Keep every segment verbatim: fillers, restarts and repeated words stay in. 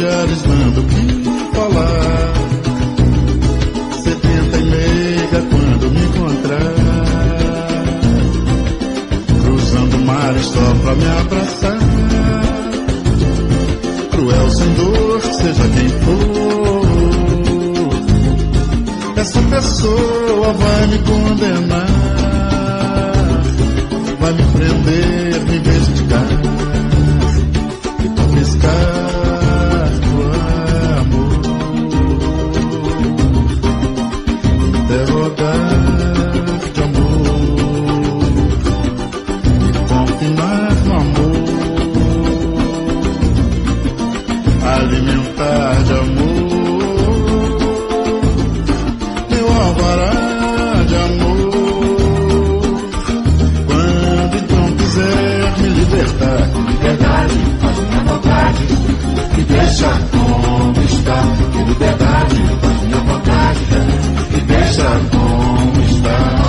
olhares dando o que falar. Sedenta e meiga quando me encontrar, cruzando mares só pra me abraçar. Cruel sem dor, seja quem for, essa pessoa vai me condenar, vai me prender, me investigar e confiscar o amor, interrogar de amor e confinar no amor, alimentar de amor, meu alvará de amor. Quando então quiser me libertar, liberdade, faz minha vontade, me deixa como está. Que liberdade, faz minha vontade, me deixa como está.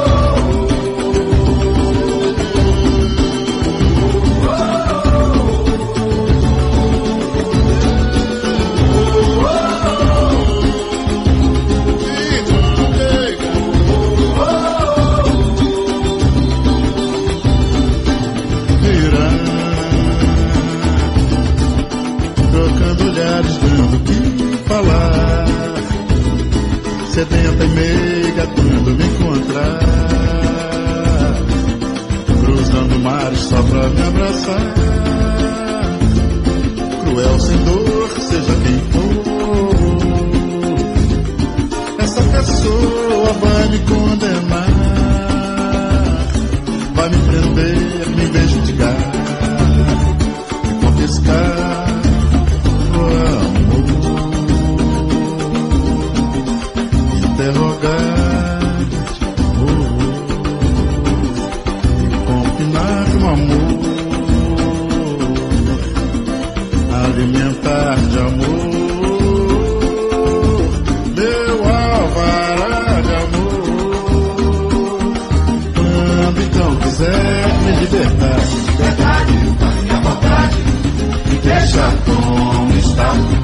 Dando o que falar, sedenta e meiga quando me encontrar, cruzando mares só pra me abraçar. Cruel sem dor, seja quem for, essa pessoa vai me condenar, vai me prender, me investigar e confiscar interrogar de amor e confinar no amor, alimentar de amor, meu alvará de amor. Quando então quiser me libertar, Liberdade, faz minha vontade, me deixa como está.